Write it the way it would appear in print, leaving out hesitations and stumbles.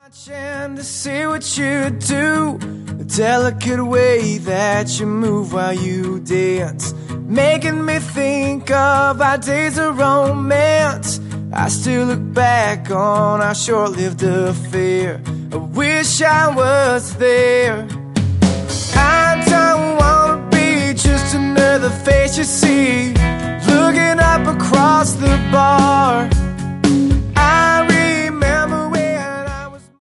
Watching to see what you do, the delicate way that you move while you dance, making me think of our days of romance. I still look back on our short-lived affair. I wish I was there. I don't wanna be just another face you see, looking up across the bar.